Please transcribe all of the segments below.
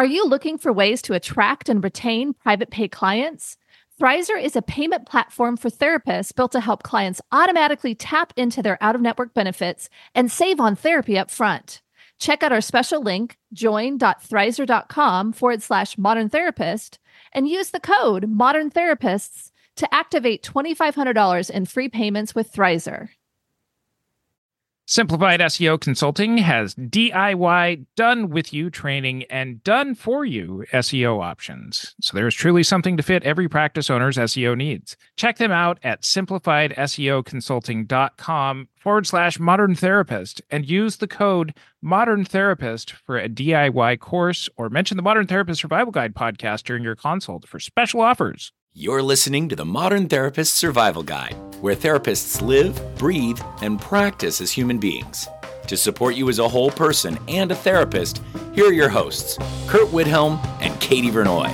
Are you looking for ways to attract and retain private pay clients? Thrizer is a payment platform for therapists built to help clients automatically tap into their out-of-network benefits and save on therapy up front. Check out our special link, join.thrizer.com/modern therapist, and use the code Modern Therapists to activate $2,500 in free payments with Thrizer. Simplified SEO Consulting has DIY, done-with-you training and done-for-you SEO options. So there is truly something to fit every practice owner's SEO needs. Check them out at simplifiedseoconsulting.com/modern therapist and use the code Modern Therapist for a DIY course, or mention the Modern Therapist Survival Guide podcast during your consult for special offers. You're listening to the Modern Therapist Survival Guide, where therapists live, breathe, and practice as human beings. To support you as a whole person and a therapist, here are your hosts, Kurt Widhelm and Katie Vernoy.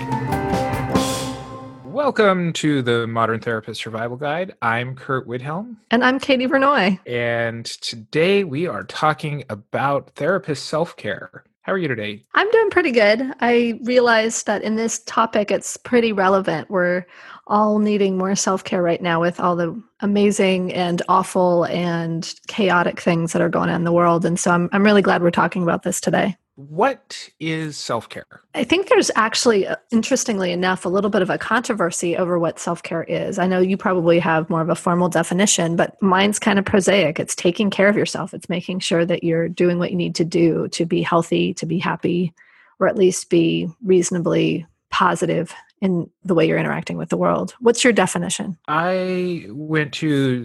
Welcome to the Modern Therapist Survival Guide. I'm Kurt Widhelm. And I'm Katie Vernoy. And today we are talking about therapist self-care. How are you today? I'm doing pretty good. I realized that in this topic, it's pretty relevant. We're all needing more self-care right now with all the amazing and awful and chaotic things that are going on in the world. And so I'm really glad we're talking about this today. What is self-care? I think there's actually, interestingly enough, a little bit of a controversy over what self-care is. I know you probably have more of a formal definition, but mine's kind of prosaic. It's taking care of yourself. It's making sure that you're doing what you need to do to be healthy, to be happy, or at least be reasonably positive in the way you're interacting with the world. What's your definition? I went to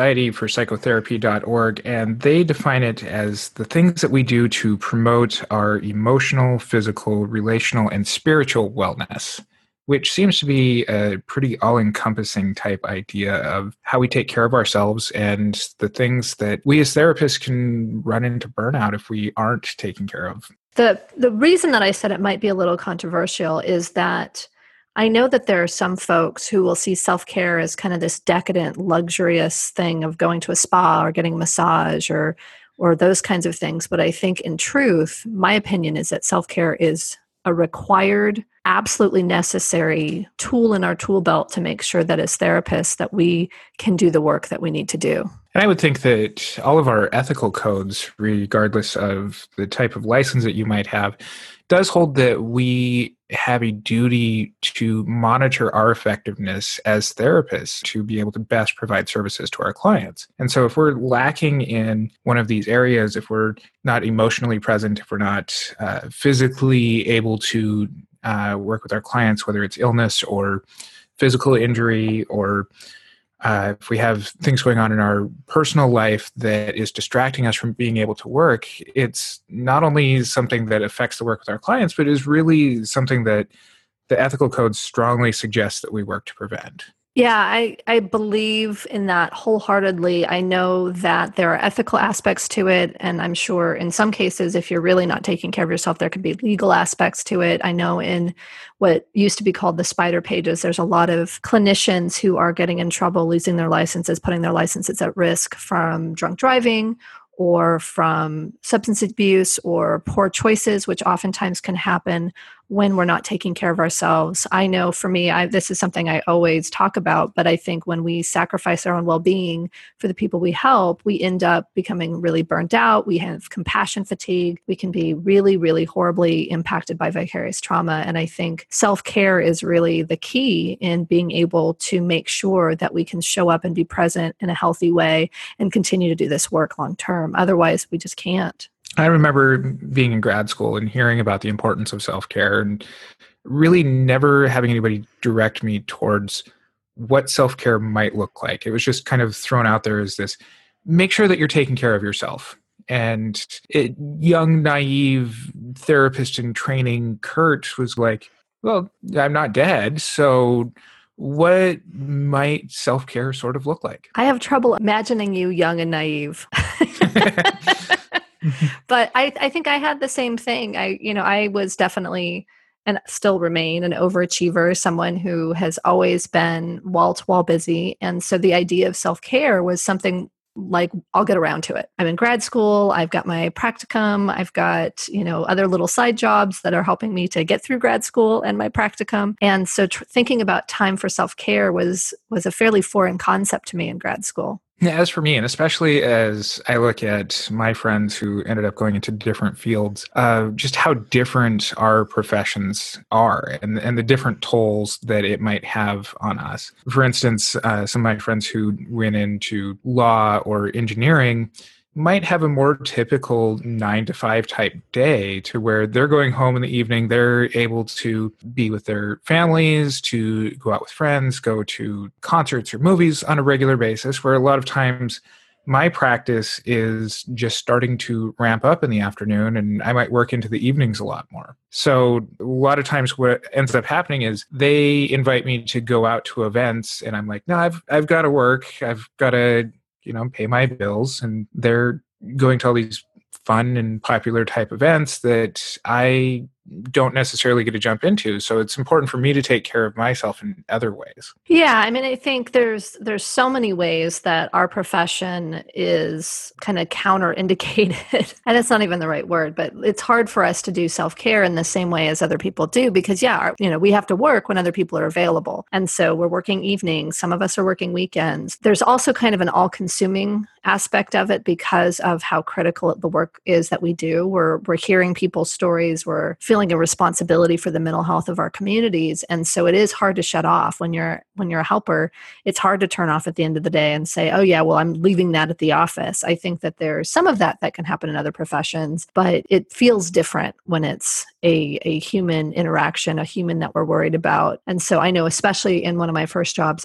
societyforpsychotherapy.org, and they define it as the things that we do to promote our emotional, physical, relational, and spiritual wellness, which seems to be a pretty all-encompassing type idea of how we take care of ourselves and the things that we as therapists can run into burnout if we aren't taking care of. The reason that I said it might be a little controversial is that I know that there are some folks who will see self-care as kind of this decadent, luxurious thing of going to a spa or getting a massage or those kinds of things. But I think in truth, my opinion is that self-care is a required, absolutely necessary tool in our tool belt to make sure that as therapists that we can do the work that we need to do. And I would think that all of our ethical codes, regardless of the type of license that you might have, does hold that we have a duty to monitor our effectiveness as therapists to be able to best provide services to our clients. And so if we're lacking in one of these areas, if we're not emotionally present, if we're not physically able to work with our clients, whether it's illness or physical injury, or if we have things going on in our personal life that is distracting us from being able to work, it's not only something that affects the work with our clients, but is really something that the ethical code strongly suggests that we work to prevent. Yeah, I believe in that wholeheartedly. I know that there are ethical aspects to it, and I'm sure in some cases, if you're really not taking care of yourself, there could be legal aspects to it. I know in what used to be called the spider pages, there's a lot of clinicians who are getting in trouble, losing their licenses, putting their licenses at risk from drunk driving or from substance abuse or poor choices, which oftentimes can happen when we're not taking care of ourselves. I know for me, this is something I always talk about, but I think when we sacrifice our own well-being for the people we help, we end up becoming really burnt out. We have compassion fatigue. We can be really, really horribly impacted by vicarious trauma. And I think self-care is really the key in being able to make sure that we can show up and be present in a healthy way and continue to do this work long term. Otherwise, we just can't. I remember being in grad school and hearing about the importance of self-care and really never having anybody direct me towards what self-care might look like. It was just kind of thrown out there as this, make sure that you're taking care of yourself. And young, naive therapist in training, Kurt, was like, well, I'm not dead, so what might self-care sort of look like? I have trouble imagining you young and naive. But I think I had the same thing. I was definitely and still remain an overachiever, someone who has always been wall-to-wall busy. And so the idea of self-care was something like, I'll get around to it. I'm in grad school. I've got my practicum. I've got, other little side jobs that are helping me to get through grad school and my practicum. And so thinking about time for self-care was a fairly foreign concept to me in grad school. Yeah, as for me, and especially as I look at my friends who ended up going into different fields, just how different our professions are and the different tolls that it might have on us. For instance, some of my friends who went into law or engineering might have a more typical 9-to-5 type day, to where they're going home in the evening, they're able to be with their families, to go out with friends, go to concerts or movies on a regular basis, where a lot of times my practice is just starting to ramp up in the afternoon, and I might work into the evenings a lot more. So a lot of times what ends up happening is they invite me to go out to events, and I'm like, no, I've got to work. I've got to pay my bills, and they're going to all these fun and popular type events that I don't necessarily get to jump into. So it's important for me to take care of myself in other ways. Yeah, I mean, I think there's so many ways that our profession is kind of counterindicated. And it's not even the right word, but it's hard for us to do self-care in the same way as other people do, because we have to work when other people are available. And so we're working evenings. Some of us are working weekends. There's also kind of an all-consuming aspect of it because of how critical the work is that we do. We're hearing people's stories. We're feeling a responsibility for the mental health of our communities. And so it is hard to shut off when you're a helper. It's hard to turn off at the end of the day and say, oh yeah, well, I'm leaving that at the office. I think that there's some of that can happen in other professions, but it feels different when it's a human interaction, a human that we're worried about. And so I know, especially in one of my first jobs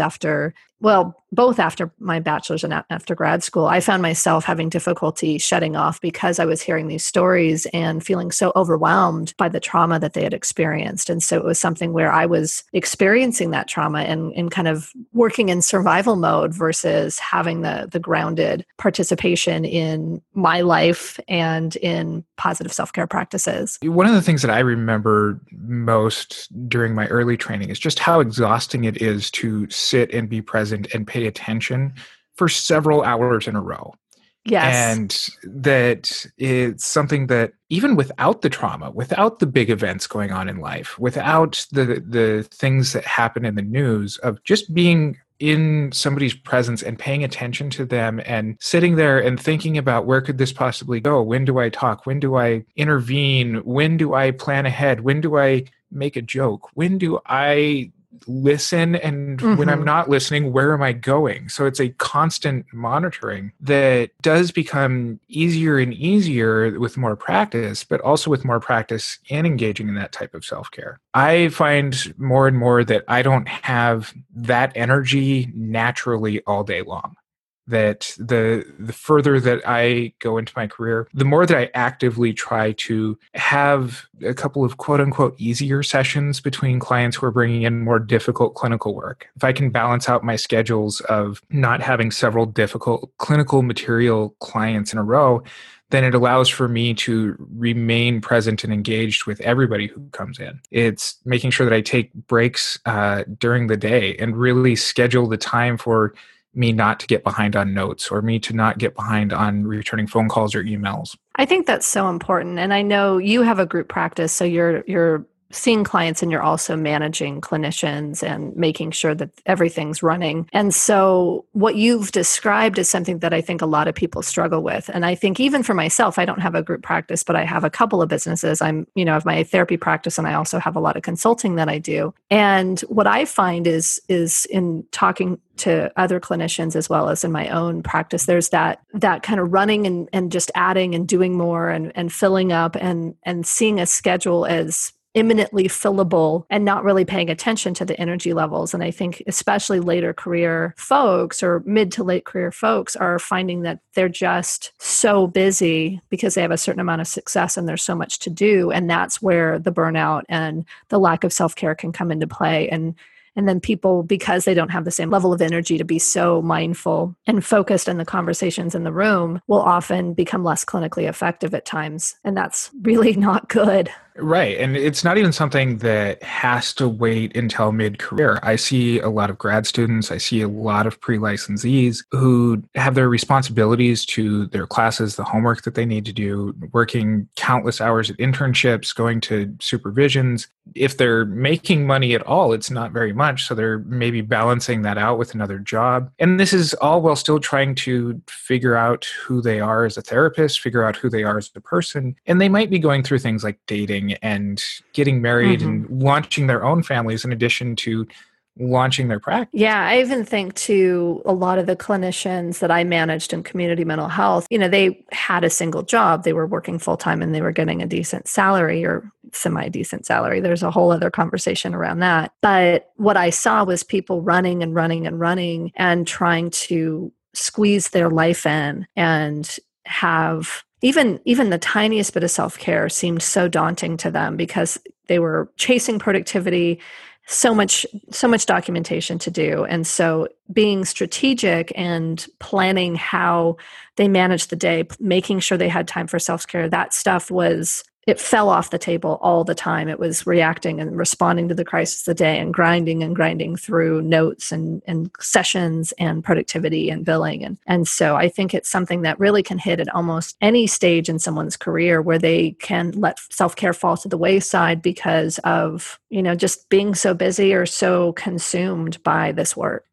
both after my bachelor's and after grad school, I found myself having difficulty shutting off because I was hearing these stories and feeling so overwhelmed by the trauma that they had experienced. And so it was something where I was experiencing that trauma and kind of working in survival mode versus having the grounded participation in my life and in positive self-care practices. One of the things that I remember most during my early training is just how exhausting it is to sit and be present and pay attention for several hours in a row. Yes. And that it's something that even without the trauma, without the big events going on in life, without the things that happen in the news, of just being in somebody's presence and paying attention to them and sitting there and thinking about, where could this possibly go? When do I talk? When do I intervene? When do I plan ahead? When do I make a joke? When do I listen? And when I'm not listening, where am I going? So it's a constant monitoring that does become easier and easier with more practice, but also with more practice and engaging in that type of self-care. I find more and more that I don't have that energy naturally all day long. That the further that I go into my career, the more that I actively try to have a couple of quote unquote easier sessions between clients who are bringing in more difficult clinical work. If I can balance out my schedules of not having several difficult clinical material clients in a row, then it allows for me to remain present and engaged with everybody who comes in. It's making sure that I take breaks during the day and really schedule the time for me not to get behind on notes, or me to not get behind on returning phone calls or emails. I think that's so important. And I know you have a group practice, so you're seeing clients and you're also managing clinicians and making sure that everything's running. And so what you've described is something that I think a lot of people struggle with. And I think even for myself, I don't have a group practice, but I have a couple of businesses. I have my therapy practice, and I also have a lot of consulting that I do. And what I find is in talking to other clinicians as well as in my own practice, there's that kind of running and just adding and doing more and filling up and seeing a schedule as imminently fillable and not really paying attention to the energy levels. And I think especially later career folks or mid to late career folks are finding that they're just so busy because they have a certain amount of success and there's so much to do. And that's where the burnout and the lack of self-care can come into play. And then people, because they don't have the same level of energy to be so mindful and focused in the conversations in the room, will often become less clinically effective at times. And that's really not good. Right. And it's not even something that has to wait until mid-career. I see a lot of grad students, I see a lot of pre-licensees who have their responsibilities to their classes, the homework that they need to do, working countless hours at internships, going to supervisions. If they're making money at all, it's not very much. So they're maybe balancing that out with another job. And this is all while still trying to figure out who they are as a therapist, figure out who they are as a person. And they might be going through things like dating and getting married and launching their own families in addition to launching their practice. Yeah, I even think to a lot of the clinicians that I managed in community mental health, they had a single job. They were working full-time and they were getting a decent salary or semi-decent salary. There's a whole other conversation around that. But what I saw was people running and running and running and trying to squeeze their life in and have even the tiniest bit of self-care seemed so daunting to them because they were chasing productivity, so much documentation to do. And so being strategic and planning how they managed the day, making sure they had time for self-care, that stuff it fell off the table all the time. It was reacting and responding to the crisis of the day and grinding through notes and sessions and productivity and billing. And so I think it's something that really can hit at almost any stage in someone's career where they can let self-care fall to the wayside because of, just being so busy or so consumed by this work.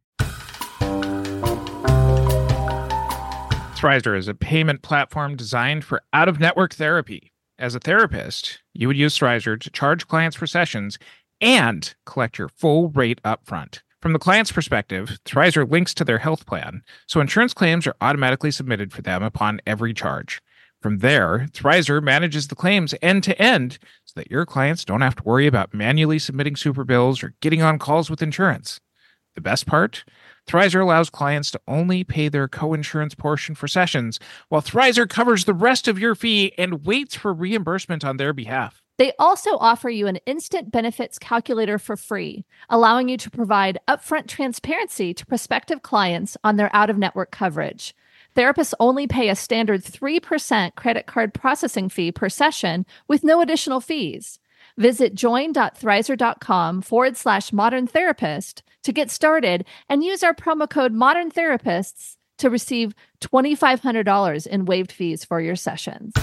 Thrizer is a payment platform designed for out-of-network therapy. As a therapist, you would use Thrizer to charge clients for sessions and collect your full rate upfront. From the client's perspective, Thrizer links to their health plan, so insurance claims are automatically submitted for them upon every charge. From there, Thrizer manages the claims end-to-end so that your clients don't have to worry about manually submitting super bills or getting on calls with insurance. The best part? Thrizer allows clients to only pay their co-insurance portion for sessions, while Thrizer covers the rest of your fee and waits for reimbursement on their behalf. They also offer you an instant benefits calculator for free, allowing you to provide upfront transparency to prospective clients on their out-of-network coverage. Therapists only pay a standard 3% credit card processing fee per session with no additional fees. Visit join.thrizer.com/modern therapist to get started and use our promo code Modern Therapists to receive $2,500 in waived fees for your sessions.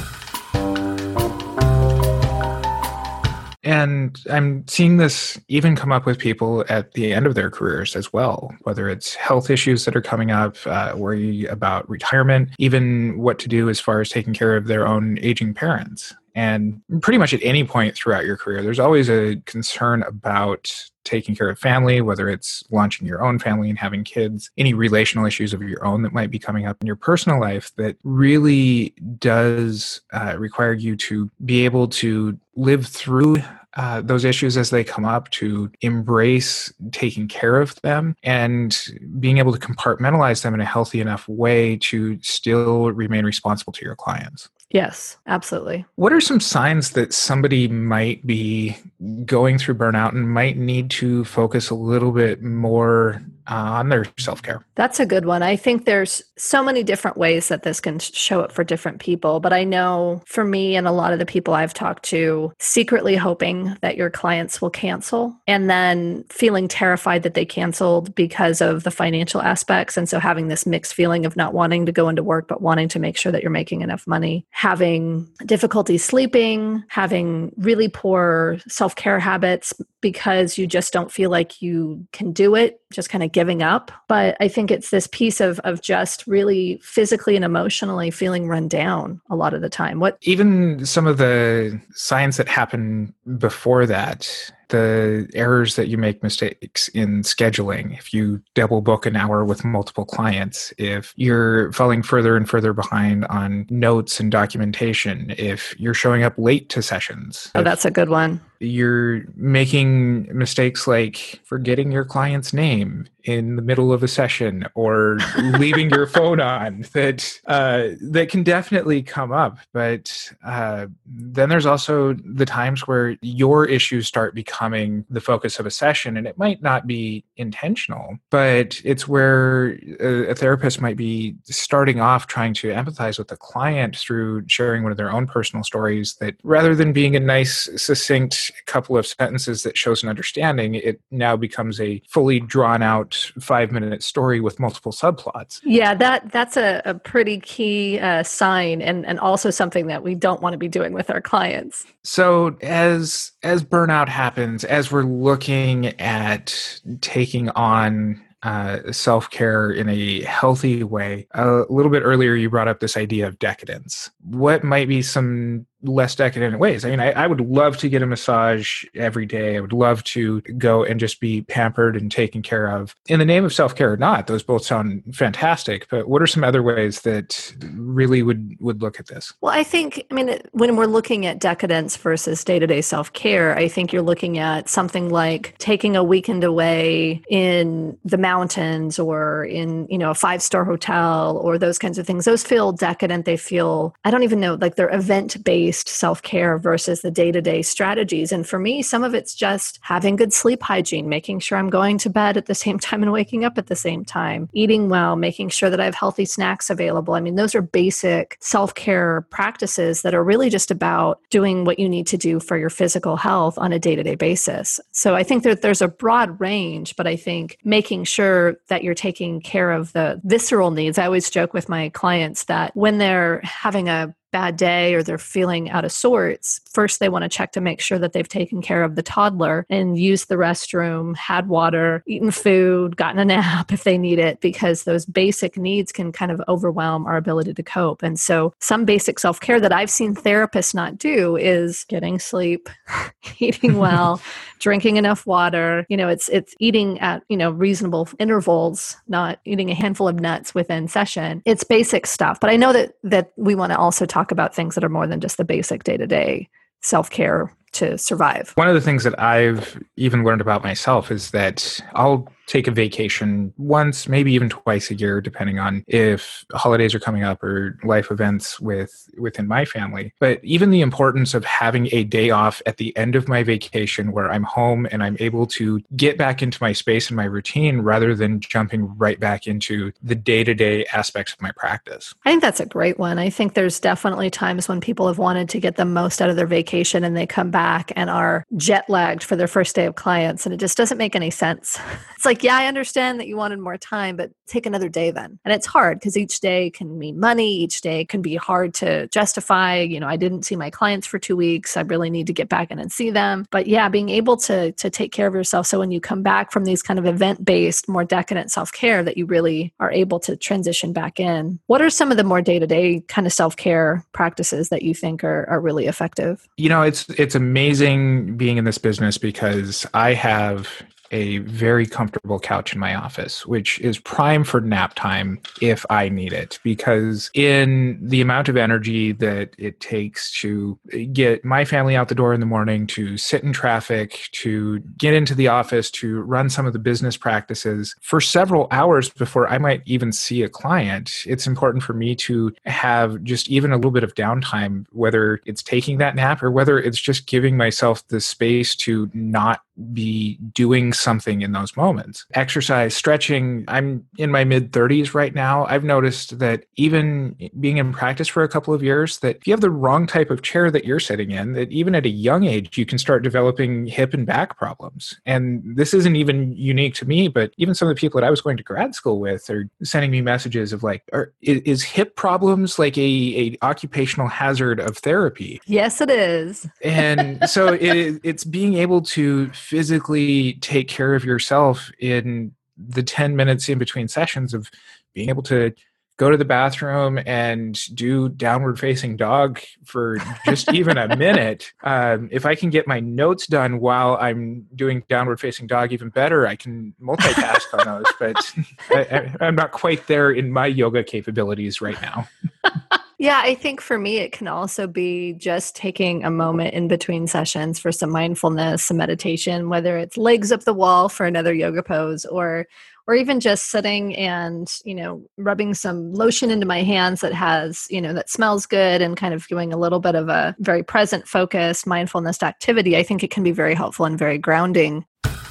And I'm seeing this even come up with people at the end of their careers as well, whether it's health issues that are coming up, worry about retirement, even what to do as far as taking care of their own aging parents. And pretty much at any point throughout your career, there's always a concern about taking care of family, whether it's launching your own family and having kids, any relational issues of your own that might be coming up in your personal life that really does require you to be able to live through those issues as they come up, to embrace taking care of them and being able to compartmentalize them in a healthy enough way to still remain responsible to your clients. Yes, absolutely. What are some signs that somebody might be going through burnout and might need to focus a little bit more on their self-care? That's a good one. I think there's so many different ways that this can show up for different people. But I know for me and a lot of the people I've talked to, secretly hoping that your clients will cancel and then feeling terrified that they canceled because of the financial aspects. And so having this mixed feeling of not wanting to go into work, but wanting to make sure that you're making enough money, having difficulty sleeping, having really poor self-care habits because you just don't feel like you can do it, just kind of giving up. But I think it's this piece of just really physically and emotionally feeling run down a lot of the time. Even some of the signs that happen before that, the errors that you make mistakes in scheduling, if you double book an hour with multiple clients, if you're falling further and further behind on notes and documentation, if you're showing up late to sessions. Oh, that's a good one. you're making mistakes like forgetting your client's name in the middle of a session or leaving your phone on, that can definitely come up. But then there's also the times where your issues start becoming the focus of a session, and it might not be intentional, but it's where a therapist might be starting off trying to empathize with the client through sharing one of their own personal stories, that rather than being a nice, succinct couple of sentences that shows an understanding, it now becomes a fully drawn out 5-minute story with multiple subplots. Yeah, that's a pretty key sign, and also something that we don't want to be doing with our clients. So as burnout happens, as we're looking at taking on self-care in a healthy way, a little bit earlier you brought up this idea of decadence. What might be some less decadent ways? I mean, I would love to get a massage every day. I would love to go and just be pampered and taken care of. In the name of self-care or not, those both sound fantastic, but what are some other ways that really would look at this? Well, I think, when we're looking at decadence versus day-to-day self-care, I think you're looking at something like taking a weekend away in the mountains or in, a 5-star hotel or those kinds of things. Those feel decadent. They feel, I don't even know, like they're event-based self-care versus the day-to-day strategies. And for me, some of it's just having good sleep hygiene, making sure I'm going to bed at the same time and waking up at the same time, eating well, making sure that I have healthy snacks available. I mean, those are basic self-care practices that are really just about doing what you need to do for your physical health on a day-to-day basis. So I think that there's a broad range, but I think making sure that you're taking care of the visceral needs. I always joke with my clients that when they're having a bad day or they're feeling out of sorts, first they want to check to make sure that they've taken care of the toddler and used the restroom, had water, eaten food, gotten a nap if they need it, because those basic needs can kind of overwhelm our ability to cope. And so some basic self-care that I've seen therapists not do is getting sleep, eating well, drinking enough water. It's eating at, reasonable intervals, not eating a handful of nuts within session. It's basic stuff. But I know that we want to also talk about things that are more than just the basic day-to-day self-care to survive. One of the things that I've even learned about myself is that I'll take a vacation once, maybe even twice a year, depending on if holidays are coming up or life events within my family. But even the importance of having a day off at the end of my vacation where I'm home and I'm able to get back into my space and my routine rather than jumping right back into the day-to-day aspects of my practice. I think that's a great one. I think there's definitely times when people have wanted to get the most out of their vacation and they come back and are jet lagged for their first day of clients, and it just doesn't make any sense. It's like, yeah, I understand that you wanted more time, but take another day then. And it's hard because each day can mean money. Each day can be hard to justify. I didn't see my clients for 2 weeks. I really need to get back in and see them. But yeah, being able to take care of yourself. So when you come back from these kind of event-based, more decadent self-care, that you really are able to transition back in. What are some of the more day-to-day kind of self-care practices that you think are really effective? It's amazing being in this business because I have a very comfortable couch in my office, which is prime for nap time if I need it, because in the amount of energy that it takes to get my family out the door in the morning, to sit in traffic, to get into the office, to run some of the business practices for several hours before I might even see a client, it's important for me to have just even a little bit of downtime, whether it's taking that nap or whether it's just giving myself the space to not be doing something in those moments. Exercise, stretching. I'm in my mid-30s right now. I've noticed that even being in practice for a couple of years, that if you have the wrong type of chair that you're sitting in, that even at a young age, you can start developing hip and back problems. And this isn't even unique to me, but even some of the people that I was going to grad school with are sending me messages of like, is hip problems like a occupational hazard of therapy? Yes, it is. And so it's being able to physically take care of yourself in the 10 minutes in between sessions, of being able to go to the bathroom and do downward facing dog for just even a minute. If I can get my notes done while I'm doing downward facing dog, even better. I can multitask on those, but I'm not quite there in my yoga capabilities right now. Yeah, I think for me, it can also be just taking a moment in between sessions for some mindfulness, some meditation, whether it's legs up the wall for another yoga pose or even just sitting and, rubbing some lotion into my hands that has, that smells good and kind of doing a little bit of a very present focused mindfulness activity. I think it can be very helpful and very grounding.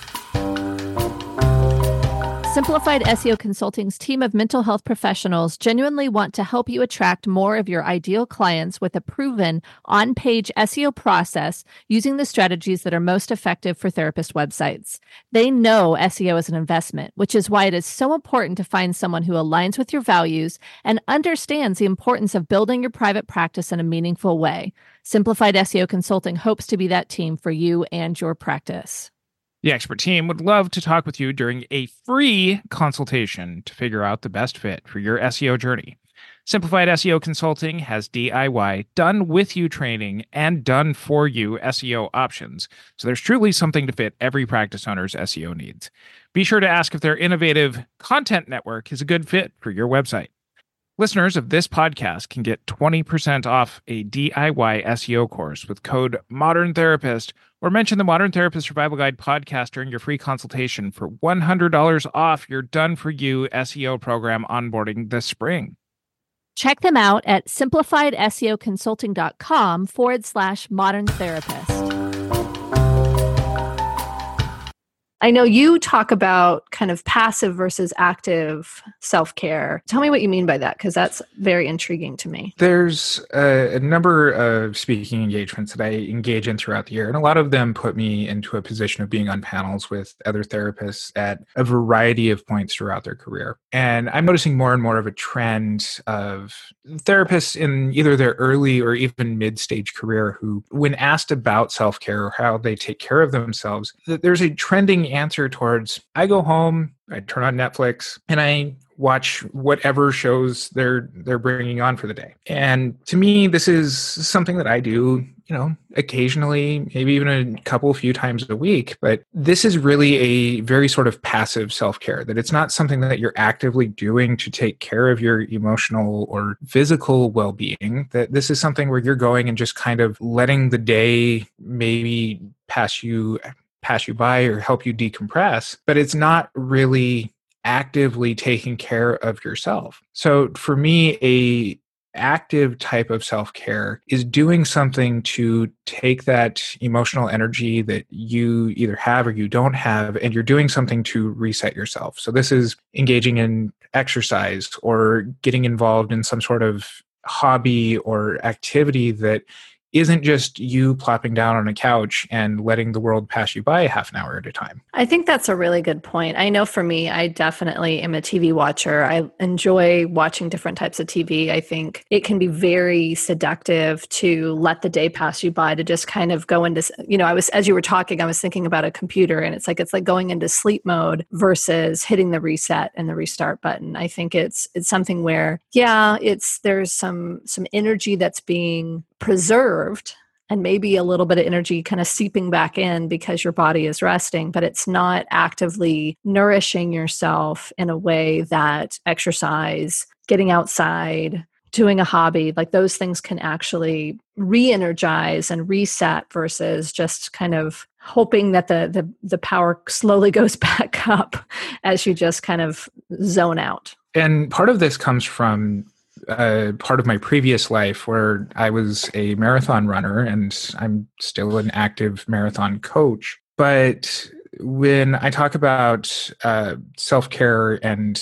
Simplified SEO Consulting's team of mental health professionals genuinely want to help you attract more of your ideal clients with a proven on-page SEO process using the strategies that are most effective for therapist websites. They know SEO is an investment, which is why it is so important to find someone who aligns with your values and understands the importance of building your private practice in a meaningful way. Simplified SEO Consulting hopes to be that team for you and your practice. The expert team would love to talk with you during a free consultation to figure out the best fit for your SEO journey. Simplified SEO Consulting has DIY, done with you training, and done for you SEO options. So there's truly something to fit every practice owner's SEO needs. Be sure to ask if their innovative content network is a good fit for your website. Listeners of this podcast can get 20% off a DIY SEO course with code Modern Therapist, or mention the Modern Therapist Survival Guide podcast during your free consultation for $100 off your done-for-you SEO program onboarding this spring. Check them out at simplifiedseoconsulting.com/modern therapist. I know you talk about kind of passive versus active self-care. Tell me what you mean by that, because that's very intriguing to me. There's a number of speaking engagements that I engage in throughout the year, and a lot of them put me into a position of being on panels with other therapists at a variety of points throughout their career. And I'm noticing more and more of a trend of therapists in either their early or even mid-stage career who, when asked about self-care or how they take care of themselves, there's a trending answer towards, I go home, I turn on Netflix, and I watch whatever shows they're bringing on for the day. And to me, this is something that I do, occasionally, maybe even a few times a week. But this is really a very sort of passive self-care, that it's not something that you're actively doing to take care of your emotional or physical well-being, that this is something where you're going and just kind of letting the day maybe pass you by or help you decompress, but it's not really actively taking care of yourself. So for me, a active type of self-care is doing something to take that emotional energy that you either have or you don't have, and you're doing something to reset yourself. So this is engaging in exercise or getting involved in some sort of hobby or activity that isn't just you plopping down on a couch and letting the world pass you by half an hour at a time. I think that's a really good point. I know for me, I definitely am a TV watcher. I enjoy watching different types of TV. I think it can be very seductive to let the day pass you by, to just kind of go into, as you were talking, I was thinking about a computer, and it's like going into sleep mode versus hitting the reset and the restart button. I think it's something where, there's some energy that's being preserved, and maybe a little bit of energy kind of seeping back in because your body is resting, but it's not actively nourishing yourself in a way that exercise, getting outside, doing a hobby, like those things can actually re-energize and reset versus just kind of hoping that the power slowly goes back up as you just kind of zone out. And part of this comes from part of my previous life where I was a marathon runner, and I'm still an active marathon coach. But when I talk about self-care and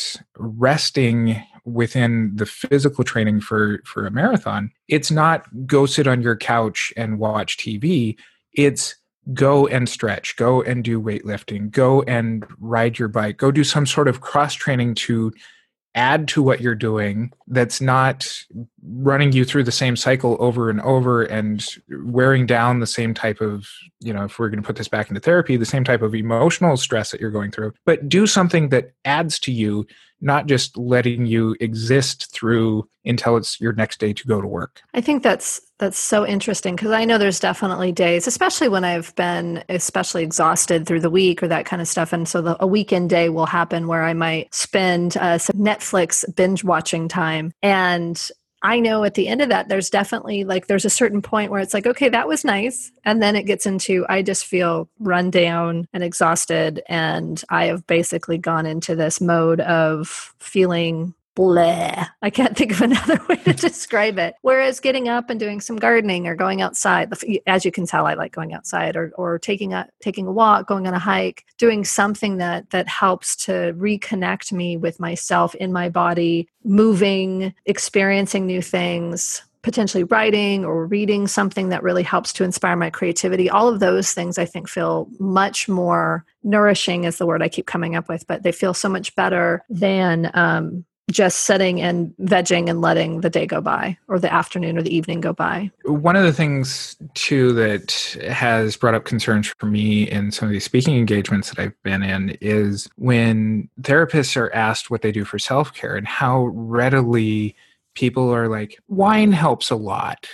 resting within the physical training for a marathon, it's not go sit on your couch and watch TV. It's go and stretch, go and do weightlifting, go and ride your bike, go do some sort of cross training to add to what you're doing that's not running you through the same cycle over and over and wearing down the same type of, if we're going to put this back into therapy, the same type of emotional stress that you're going through, but do something that adds to you, not just letting you exist through until it's your next day to go to work. I think that's so interesting, because I know there's definitely days, especially when I've been especially exhausted through the week or that kind of stuff. And so a weekend day will happen where I might spend some Netflix binge watching time. And I know at the end of that, there's definitely like, there's a certain point where it's like, okay, that was nice. And then it gets into, I just feel run down and exhausted. And I have basically gone into this mode of feeling bleh. I can't think of another way to describe it. Whereas getting up and doing some gardening or going outside, as you can tell, I like going outside or taking a walk, going on a hike, doing something that helps to reconnect me with myself in my body, moving, experiencing new things, potentially writing or reading something that really helps to inspire my creativity. All of those things I think feel much more nourishing is the word I keep coming up with, but they feel so much better than just sitting and vegging and letting the day go by or the afternoon or the evening go by. One of the things, too, that has brought up concerns for me in some of these speaking engagements that I've been in is when therapists are asked what they do for self-care and how readily people are like, wine helps a lot.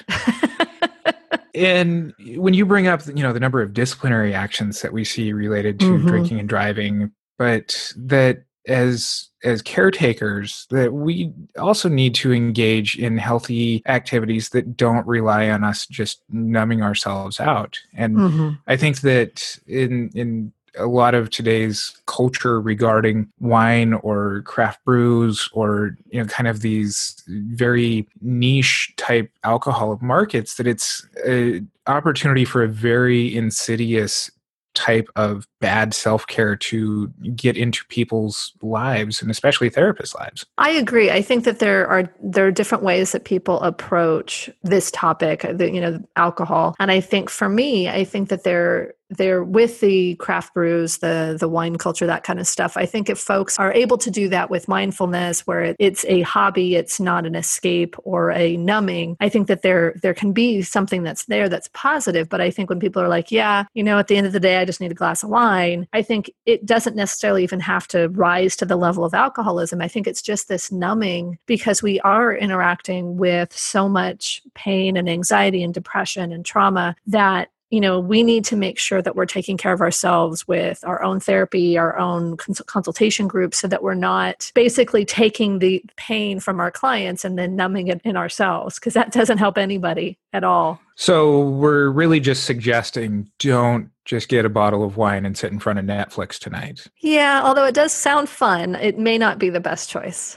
And when you bring up, the number of disciplinary actions that we see related to drinking and driving, but that as caretakers, that we also need to engage in healthy activities that don't rely on us just numbing ourselves out. And I think that in a lot of today's culture regarding wine or craft brews or kind of these very niche type alcohol markets, that it's an opportunity for a very insidious type of bad self-care to get into people's lives and especially therapists' lives. I agree. I think that there are different ways that people approach this topic, alcohol. And I think for me, I think that they're with the craft brews, the wine culture, that kind of stuff. I think if folks are able to do that with mindfulness, where it's a hobby, it's not an escape or a numbing, I think that there can be something that's positive. But I think when people are like, at the end of the day, I just need a glass of wine, I think it doesn't necessarily even have to rise to the level of alcoholism. I think it's just this numbing because we are interacting with so much pain and anxiety and depression and trauma that we need to make sure that we're taking care of ourselves with our own therapy, our own consultation groups, so that we're not basically taking the pain from our clients and then numbing it in ourselves, because that doesn't help anybody at all. So we're really just suggesting don't just get a bottle of wine and sit in front of Netflix tonight. Yeah, although it does sound fun, it may not be the best choice.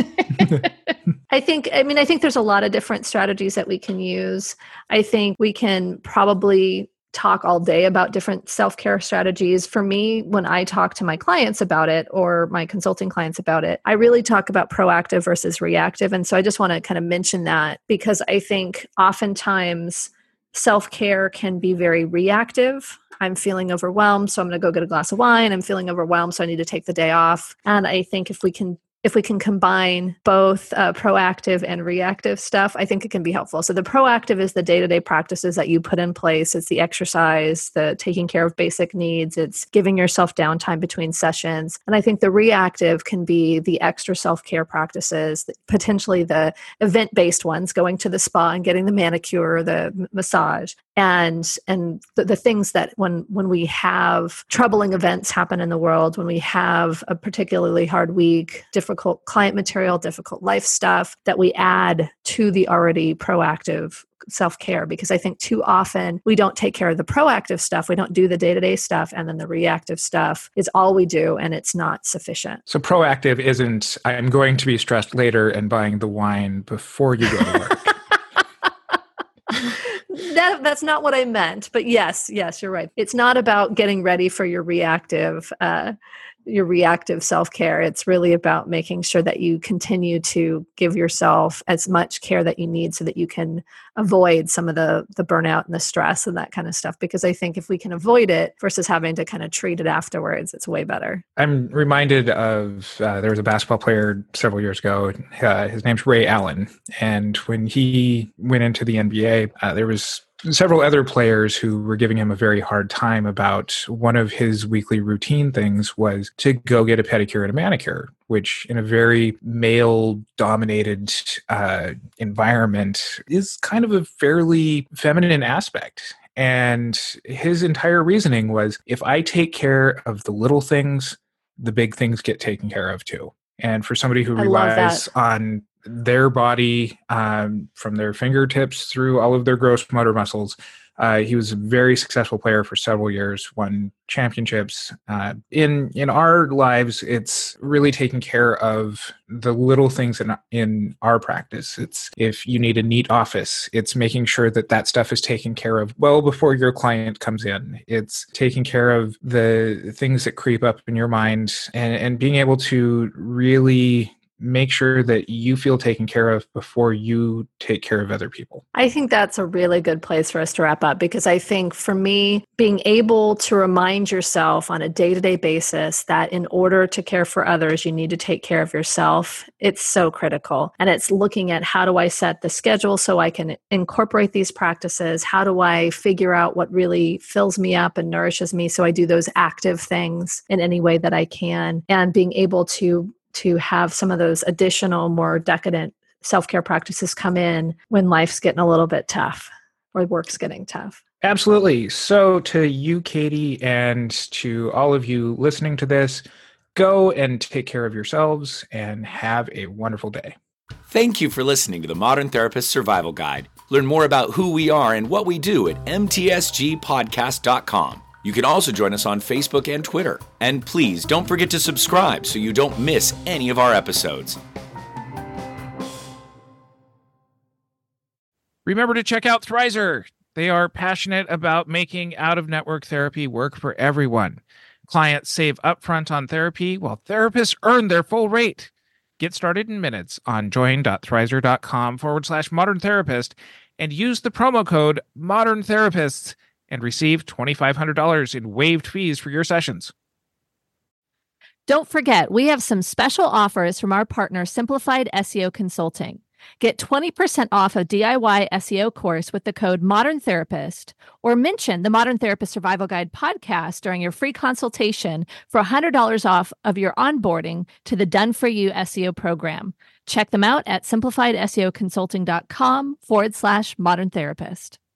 I think there's a lot of different strategies that we can use. I think we can probably talk all day about different self-care strategies. For me, when I talk to my clients about it or my consulting clients about it, I really talk about proactive versus reactive. And so I just want to kind of mention that because I think oftentimes self-care can be very reactive. I'm feeling overwhelmed, so I'm going to go get a glass of wine. I'm feeling overwhelmed, so I need to take the day off. And I think if we can combine both proactive and reactive stuff, I think it can be helpful. So the proactive is the day-to-day practices that you put in place. It's the exercise, the taking care of basic needs. It's giving yourself downtime between sessions. And I think the reactive can be the extra self-care practices, potentially the event-based ones, going to the spa and getting the manicure, the massage. And the things that when we have troubling events happen in the world, when we have a particularly hard week, difficult client material, difficult life stuff, that we add to the already proactive self-care. Because I think too often we don't take care of the proactive stuff. We don't do the day-to-day stuff. And then the reactive stuff is all we do, and it's not sufficient. So proactive isn't, I'm going to be stressed later and buying the wine before you go to work. That's not what I meant, but yes, you're right. It's not about getting ready for your reactive self-care. It's really about making sure that you continue to give yourself as much care that you need so that you can avoid some of the burnout and the stress and that kind of stuff. Because I think if we can avoid it versus having to kind of treat it afterwards, it's way better. I'm reminded of, there was a basketball player several years ago. His name's Ray Allen. And when he went into the NBA, there was several other players who were giving him a very hard time about one of his weekly routine things was to go get a pedicure and a manicure, which in a very male-dominated environment is kind of a fairly feminine aspect. And his entire reasoning was, if I take care of the little things, the big things get taken care of too. And for somebody who relies on their body from their fingertips through all of their gross motor muscles. He was a very successful player for several years, won championships. In our lives, it's really taking care of the little things in our practice. It's if you need a neat office, it's making sure that stuff is taken care of well before your client comes in. It's taking care of the things that creep up in your mind and being able to really make sure that you feel taken care of before you take care of other people. I think that's a really good place for us to wrap up, because I think for me, being able to remind yourself on a day-to-day basis that in order to care for others, you need to take care of yourself, it's so critical. And it's looking at, how do I set the schedule so I can incorporate these practices? How do I figure out what really fills me up and nourishes me so I do those active things in any way that I can? And being able to have some of those additional, more decadent self-care practices come in when life's getting a little bit tough or work's getting tough. Absolutely. So to you, Katie, and to all of you listening to this, go and take care of yourselves and have a wonderful day. Thank you for listening to the Modern Therapist Survival Guide. Learn more about who we are and what we do at mtsgpodcast.com. You can also join us on Facebook and Twitter. And please don't forget to subscribe so you don't miss any of our episodes. Remember to check out Thrizer. They are passionate about making out-of-network therapy work for everyone. Clients save upfront on therapy while therapists earn their full rate. Get started in minutes on join.thrizer.com/modern therapist and use the promo code Modern Therapists and receive $2,500 in waived fees for your sessions. Don't forget, we have some special offers from our partner, Simplified SEO Consulting. Get 20% off a DIY SEO course with the code Modern Therapist, or mention the Modern Therapist Survival Guide podcast during your free consultation for $100 off of your onboarding to the Done For You SEO program. Check them out at simplifiedseoconsulting.com/modern therapist.